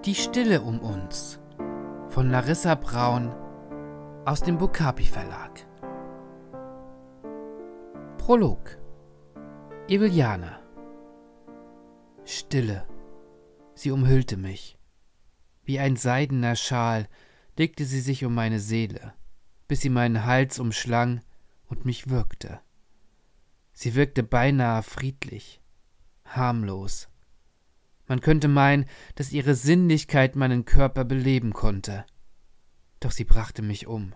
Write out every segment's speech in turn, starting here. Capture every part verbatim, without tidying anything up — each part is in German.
Die Stille um uns von Larissa Braun aus dem Bokapi Verlag. Prolog. Eveliana. Stille. Sie umhüllte mich. Wie ein seidener Schal legte sie sich um meine Seele, bis sie meinen Hals umschlang und mich würgte. Sie wirkte beinahe friedlich, harmlos. Man könnte meinen, dass ihre Sinnlichkeit meinen Körper beleben konnte. Doch sie brachte mich um.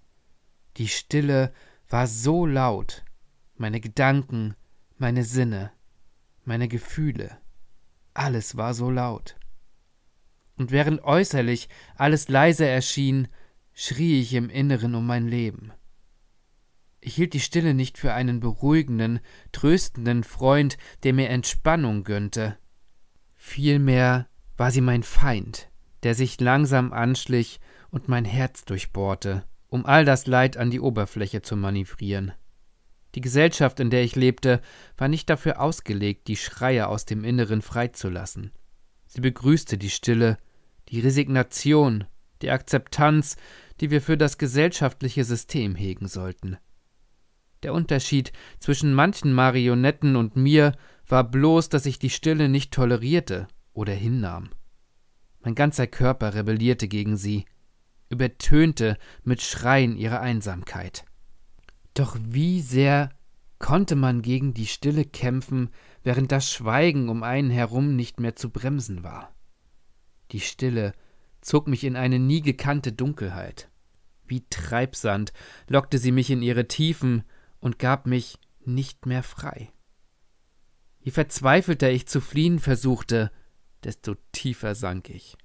Die Stille war so laut, meine Gedanken, meine Sinne, meine Gefühle, alles war so laut. Und während äußerlich alles leise erschien, schrie ich im Inneren um mein Leben. Ich hielt die Stille nicht für einen beruhigenden, tröstenden Freund, der mir Entspannung gönnte. Vielmehr war sie mein Feind, der sich langsam anschlich und mein Herz durchbohrte, um all das Leid an die Oberfläche zu manövrieren. Die Gesellschaft, in der ich lebte, war nicht dafür ausgelegt, die Schreie aus dem Inneren freizulassen. Sie begrüßte die Stille, die Resignation, die Akzeptanz, die wir für das gesellschaftliche System hegen sollten. Der Unterschied zwischen manchen Marionetten und mir war bloß, dass ich die Stille nicht tolerierte oder hinnahm. Mein ganzer Körper rebellierte gegen sie, übertönte mit Schreien ihre Einsamkeit. Doch wie sehr konnte man gegen die Stille kämpfen, während das Schweigen um einen herum nicht mehr zu bremsen war? Die Stille zog mich in eine nie gekannte Dunkelheit. Wie Treibsand lockte sie mich in ihre Tiefen und gab mich nicht mehr frei. Je verzweifelter ich zu fliehen versuchte, desto tiefer sank ich.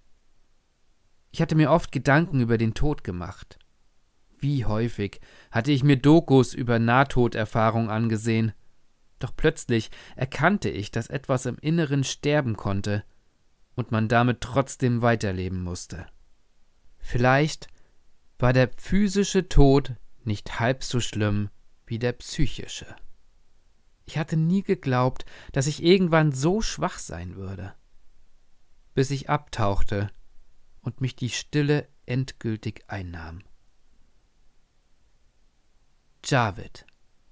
Ich hatte mir oft Gedanken über den Tod gemacht. Wie häufig hatte ich mir Dokus über Nahtoderfahrung angesehen, doch plötzlich erkannte ich, dass etwas im Inneren sterben konnte und man damit trotzdem weiterleben musste. Vielleicht war der physische Tod nicht halb so schlimm wie der psychische. Ich hatte nie geglaubt, dass ich irgendwann so schwach sein würde, bis ich abtauchte und mich die Stille endgültig einnahm. Javid.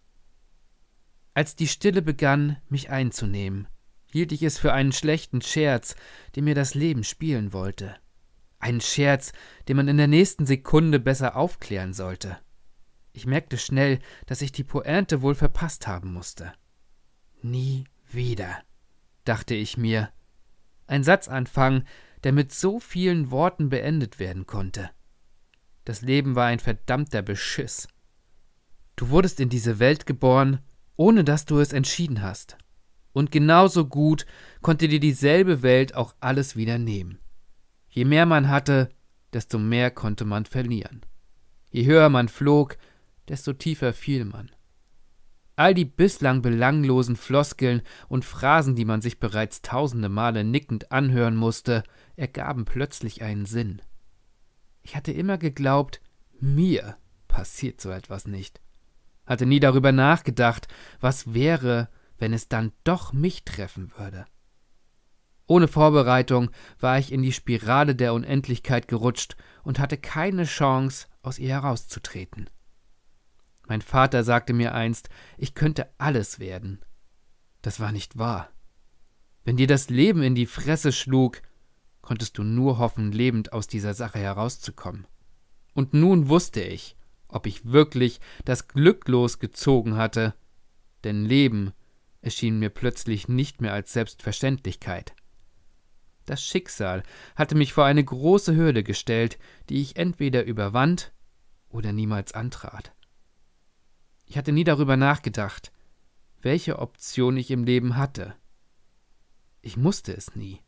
Als die Stille begann, mich einzunehmen, hielt ich es für einen schlechten Scherz, den mir das Leben spielen wollte. Einen Scherz, den man in der nächsten Sekunde besser aufklären sollte. Ich merkte schnell, dass ich die Pointe wohl verpasst haben musste. Nie wieder, dachte ich mir. Ein Satzanfang, der mit so vielen Worten beendet werden konnte. Das Leben war ein verdammter Beschiss. Du wurdest in diese Welt geboren, ohne dass du es entschieden hast. Und genauso gut konnte dir dieselbe Welt auch alles wieder nehmen. Je mehr man hatte, desto mehr konnte man verlieren. Je höher man flog, desto tiefer fiel man. All die bislang belanglosen Floskeln und Phrasen, die man sich bereits tausende Male nickend anhören musste, ergaben plötzlich einen Sinn. Ich hatte immer geglaubt, mir passiert so etwas nicht. Hatte nie darüber nachgedacht, was wäre, wenn es dann doch mich treffen würde. Ohne Vorbereitung war ich in die Spirale der Unendlichkeit gerutscht und hatte keine Chance, aus ihr herauszutreten. Mein Vater sagte mir einst, ich könnte alles werden. Das war nicht wahr. Wenn dir das Leben in die Fresse schlug, konntest du nur hoffen, lebend aus dieser Sache herauszukommen. Und nun wusste ich, ob ich wirklich das Glück losgezogen hatte, denn Leben erschien mir plötzlich nicht mehr als Selbstverständlichkeit. Das Schicksal hatte mich vor eine große Hürde gestellt, die ich entweder überwand oder niemals antrat. Ich hatte nie darüber nachgedacht, welche Option ich im Leben hatte. Ich musste es nie.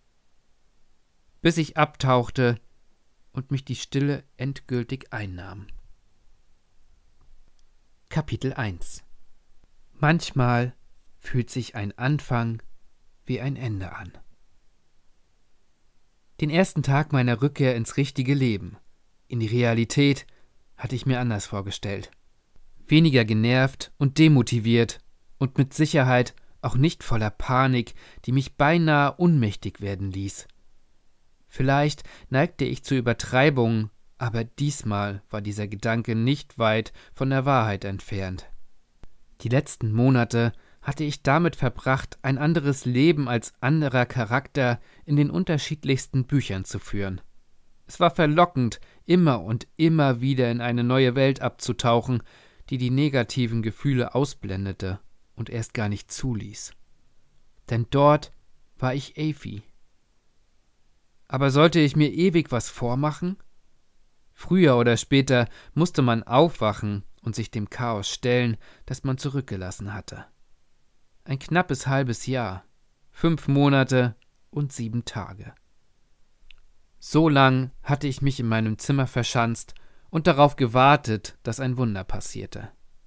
Bis ich abtauchte und mich die Stille endgültig einnahm. Kapitel eins. Manchmal fühlt sich ein Anfang wie ein Ende an. Den ersten Tag meiner Rückkehr ins richtige Leben, in die Realität, hatte ich mir anders vorgestellt. Weniger genervt und demotiviert und mit Sicherheit auch nicht voller Panik, die mich beinahe ohnmächtig werden ließ. Vielleicht neigte ich zu Übertreibungen, aber diesmal war dieser Gedanke nicht weit von der Wahrheit entfernt. Die letzten Monate hatte ich damit verbracht, ein anderes Leben als anderer Charakter in den unterschiedlichsten Büchern zu führen. Es war verlockend, immer und immer wieder in eine neue Welt abzutauchen, die die negativen Gefühle ausblendete und erst gar nicht zuließ. Denn dort war ich Aphie. Aber sollte ich mir ewig was vormachen? Früher oder später musste man aufwachen und sich dem Chaos stellen, das man zurückgelassen hatte. Ein knappes halbes Jahr, fünf Monate und sieben Tage. So lang hatte ich mich in meinem Zimmer verschanzt und darauf gewartet, dass ein Wunder passierte.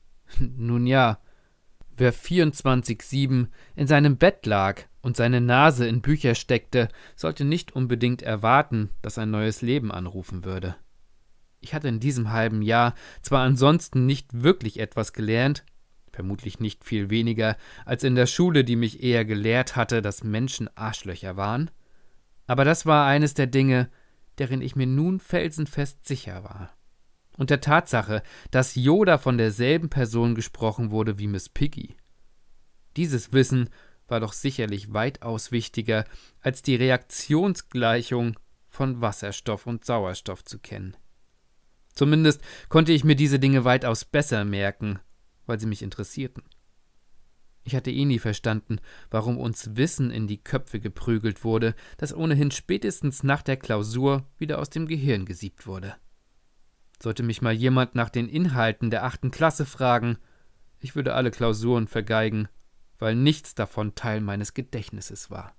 Nun ja, wer vierundzwanzig sieben in seinem Bett lag und seine Nase in Bücher steckte, sollte nicht unbedingt erwarten, dass ein neues Leben anrufen würde. Ich hatte in diesem halben Jahr zwar ansonsten nicht wirklich etwas gelernt, vermutlich nicht viel weniger als in der Schule, die mich eher gelehrt hatte, dass Menschen Arschlöcher waren, aber das war eines der Dinge, deren ich mir nun felsenfest sicher war. Und der Tatsache, dass Yoda von derselben Person gesprochen wurde wie Miss Piggy. Dieses Wissen war doch sicherlich weitaus wichtiger, als die Reaktionsgleichung von Wasserstoff und Sauerstoff zu kennen. Zumindest konnte ich mir diese Dinge weitaus besser merken, weil sie mich interessierten. Ich hatte eh nie verstanden, warum uns Wissen in die Köpfe geprügelt wurde, das ohnehin spätestens nach der Klausur wieder aus dem Gehirn gesiebt wurde. Sollte mich mal jemand nach den Inhalten der achten Klasse fragen, ich würde alle Klausuren vergeigen, weil nichts davon Teil meines Gedächtnisses war.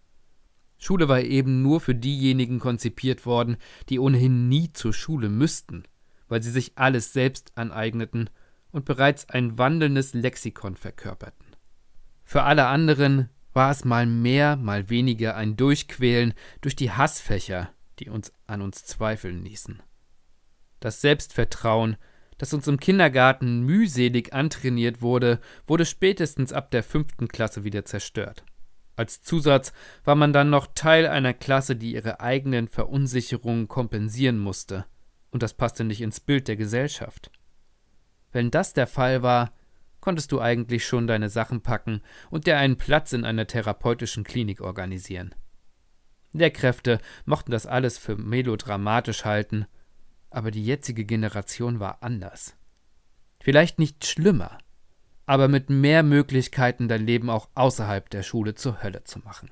Schule war eben nur für diejenigen konzipiert worden, die ohnehin nie zur Schule müssten, weil sie sich alles selbst aneigneten und bereits ein wandelndes Lexikon verkörperten. Für alle anderen war es mal mehr, mal weniger ein Durchquälen durch die Hassfächer, die uns an uns zweifeln ließen. Das Selbstvertrauen, das uns im Kindergarten mühselig antrainiert wurde, wurde spätestens ab der fünften Klasse wieder zerstört. Als Zusatz war man dann noch Teil einer Klasse, die ihre eigenen Verunsicherungen kompensieren musste, und das passte nicht ins Bild der Gesellschaft. Wenn das der Fall war, konntest du eigentlich schon deine Sachen packen und dir einen Platz in einer therapeutischen Klinik organisieren. Lehrkräfte mochten das alles für melodramatisch halten, aber die jetzige Generation war anders. Vielleicht nicht schlimmer, aber mit mehr Möglichkeiten, dein Leben auch außerhalb der Schule zur Hölle zu machen.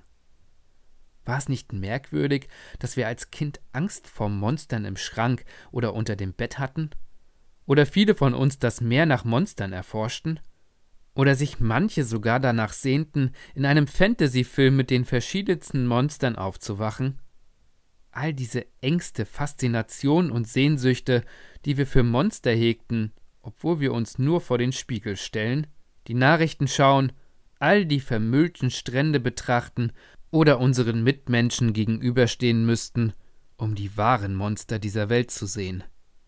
War es nicht merkwürdig, dass wir als Kind Angst vor Monstern im Schrank oder unter dem Bett hatten? Oder viele von uns das Meer nach Monstern erforschten? Oder sich manche sogar danach sehnten, in einem Fantasy-Film mit den verschiedensten Monstern aufzuwachen? All diese Ängste, Faszination und Sehnsüchte, die wir für Monster hegten, obwohl wir uns nur vor den Spiegel stellen, die Nachrichten schauen, all die vermüllten Strände betrachten oder unseren Mitmenschen gegenüberstehen müssten, um die wahren Monster dieser Welt zu sehen.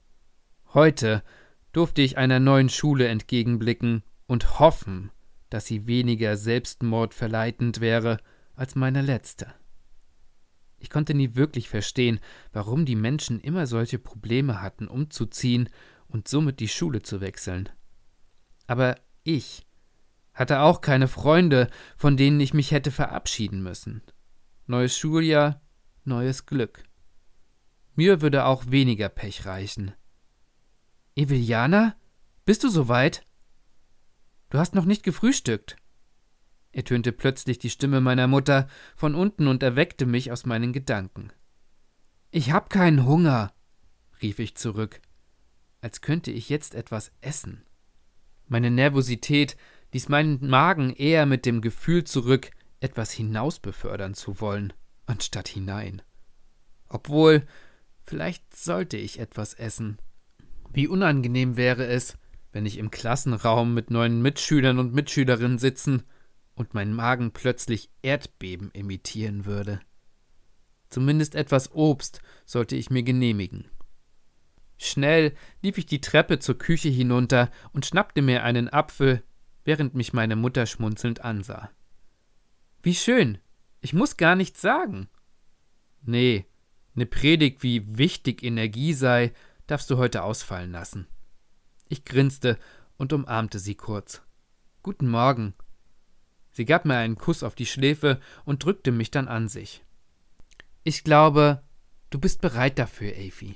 Heute durfte ich einer neuen Schule entgegenblicken und hoffen, dass sie weniger selbstmordverleitend wäre als meine letzte. Ich konnte nie wirklich verstehen, warum die Menschen immer solche Probleme hatten, umzuziehen und somit die Schule zu wechseln. Aber ich hatte auch keine Freunde, von denen ich mich hätte verabschieden müssen. Neues Schuljahr, neues Glück. Mir würde auch weniger Pech reichen. Eveliana, bist du soweit? Du hast noch nicht gefrühstückt, ertönte plötzlich die Stimme meiner Mutter von unten und erweckte mich aus meinen Gedanken. Ich hab keinen Hunger, rief ich zurück, als könnte ich jetzt etwas essen. Meine Nervosität ließ meinen Magen eher mit dem Gefühl zurück, etwas hinaus befördern zu wollen, anstatt hinein. Obwohl, vielleicht sollte ich etwas essen. Wie unangenehm wäre es, wenn ich im Klassenraum mit neuen Mitschülern und Mitschülerinnen sitzen und mein Magen plötzlich Erdbeben imitieren würde. Zumindest etwas Obst sollte ich mir genehmigen. Schnell lief ich die Treppe zur Küche hinunter und schnappte mir einen Apfel, während mich meine Mutter schmunzelnd ansah. »Wie schön! Ich muss gar nichts sagen.« »Nee, Eine Predigt, wie wichtig Energie sei, darfst du heute ausfallen lassen. Ich grinste und umarmte sie kurz. »Guten Morgen.« Sie gab mir einen Kuss auf die Schläfe und drückte mich dann an sich. »Ich glaube, du bist bereit dafür, Evi.«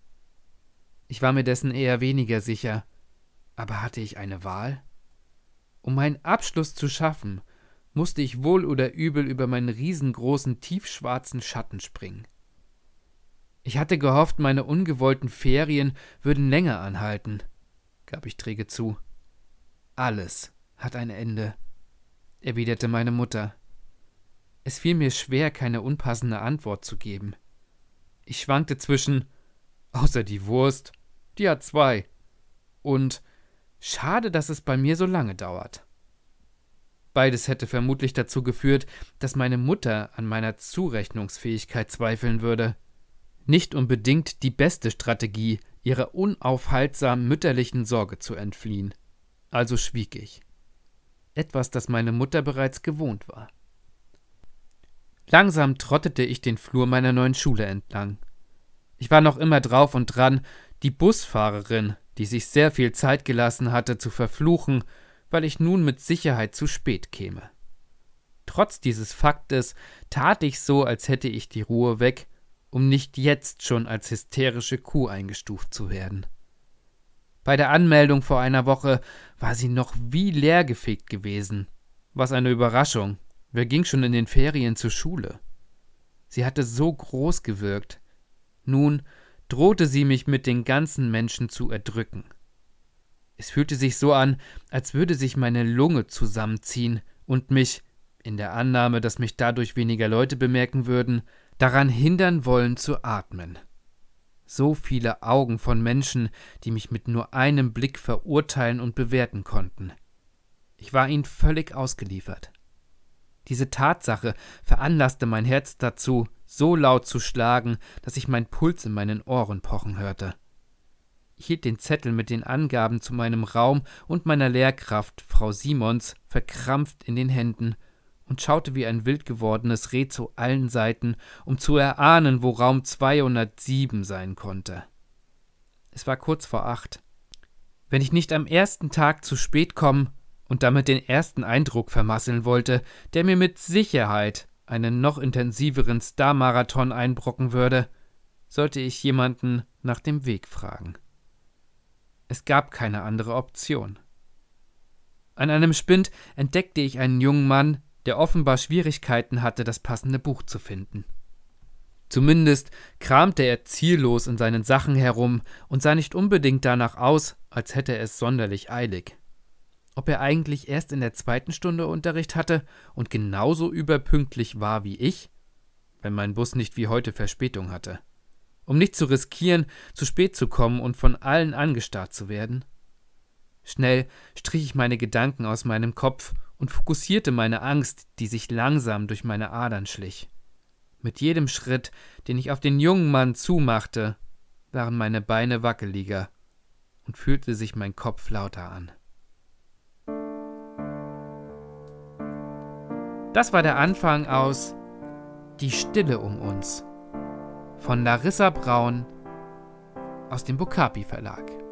Ich war mir dessen eher weniger sicher, aber hatte ich eine Wahl? Um meinen Abschluss zu schaffen, musste ich wohl oder übel über meinen riesengroßen, tiefschwarzen Schatten springen. Ich hatte gehofft, meine ungewollten Ferien würden länger anhalten, gab ich träge zu. »Alles hat ein Ende«, erwiderte meine Mutter. Es fiel mir schwer, keine unpassende Antwort zu geben. Ich schwankte zwischen »außer die Wurst, die hat zwei« und »schade, dass es bei mir so lange dauert«. Beides hätte vermutlich dazu geführt, dass meine Mutter an meiner Zurechnungsfähigkeit zweifeln würde. Nicht unbedingt die beste Strategie, ihrer unaufhaltsamen mütterlichen Sorge zu entfliehen. Also schwieg ich. Etwas, das meine Mutter bereits gewohnt war. Langsam trottete ich den Flur meiner neuen Schule entlang. Ich war noch immer drauf und dran, die Busfahrerin, die sich sehr viel Zeit gelassen hatte, zu verfluchen, weil ich nun mit Sicherheit zu spät käme. Trotz dieses Faktes tat ich so, als hätte ich die Ruhe weg, um nicht jetzt schon als hysterische Kuh eingestuft zu werden. Bei der Anmeldung vor einer Woche war sie noch wie leergefegt gewesen. Was eine Überraschung. Wer ging schon in den Ferien zur Schule? Sie hatte so groß gewirkt. Nun drohte sie mich mit den ganzen Menschen zu erdrücken. Es fühlte sich so an, als würde sich meine Lunge zusammenziehen und mich, in der Annahme, dass mich dadurch weniger Leute bemerken würden, daran hindern wollen zu atmen. So viele Augen von Menschen, die mich mit nur einem Blick verurteilen und bewerten konnten. Ich war ihnen völlig ausgeliefert. Diese Tatsache veranlasste mein Herz dazu, so laut zu schlagen, dass ich meinen Puls in meinen Ohren pochen hörte. Ich hielt den Zettel mit den Angaben zu meinem Raum und meiner Lehrkraft, Frau Simons, verkrampft in den Händen und schaute wie ein wild gewordenes Reh zu allen Seiten, um zu erahnen, wo Raum zweihundertsieben sein konnte. Es war kurz vor acht. Wenn ich nicht am ersten Tag zu spät kommen und damit den ersten Eindruck vermasseln wollte, der mir mit Sicherheit einen noch intensiveren Star-Marathon einbrocken würde, sollte ich jemanden nach dem Weg fragen. Es gab keine andere Option. An einem Spind entdeckte ich einen jungen Mann, der offenbar Schwierigkeiten hatte, das passende Buch zu finden. Zumindest kramte er ziellos in seinen Sachen herum und sah nicht unbedingt danach aus, als hätte er es sonderlich eilig. Ob er eigentlich erst in der zweiten Stunde Unterricht hatte und genauso überpünktlich war wie ich, wenn mein Bus nicht wie heute Verspätung hatte, um nicht zu riskieren, zu spät zu kommen und von allen angestarrt zu werden? Schnell strich ich meine Gedanken aus meinem Kopf und fokussierte meine Angst, die sich langsam durch meine Adern schlich. Mit jedem Schritt, den ich auf den jungen Mann zumachte, waren meine Beine wackeliger und fühlte sich mein Kopf lauter an. Das war der Anfang aus Die Stille um uns von Larissa Braun aus dem Bokapi Verlag.